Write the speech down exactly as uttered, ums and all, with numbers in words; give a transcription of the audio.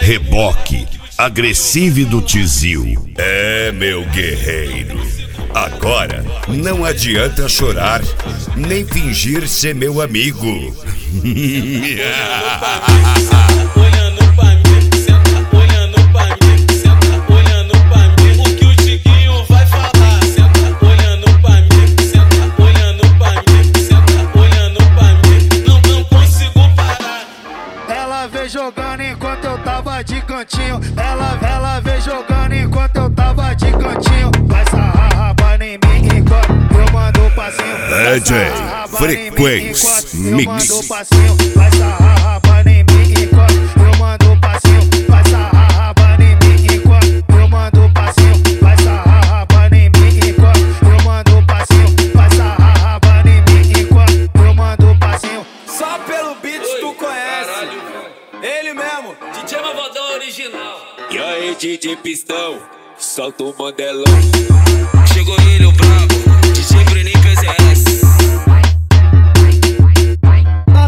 Reboque agressivo do Tizil. É, meu guerreiro. Agora não adianta chorar, nem fingir ser meu amigo. Olhando pra mim, senta olhando pra mim, senta olhando pra mim. O que o Tiquinho vai falar? Senta olhando pra mim, senta olhando pra mim, senta olhando pra mim. Não, não consigo parar. Ela veio jogando enquanto eu tava de cantinho. Ela, ela veio jogando enquanto eu tava de cantinho. Vai sarrar rabando em mim enquanto eu mando o passinho. D J Frequência Mix. Vai sarrar rabando em mim enquanto eu mando o passinho. Vai sarrar rabando em mim enquanto eu mando o passinho. Vai sarrar rabando em mim enquanto eu mando o passinho. Vai sarrar rabando em mim enquanto eu mando o passinho. Só pelo beat tu conhece. Caralho, ele mesmo. D J Malvadão original. E aí, D J Pistão, solta o Mandelão. Chegou ele, o brabo.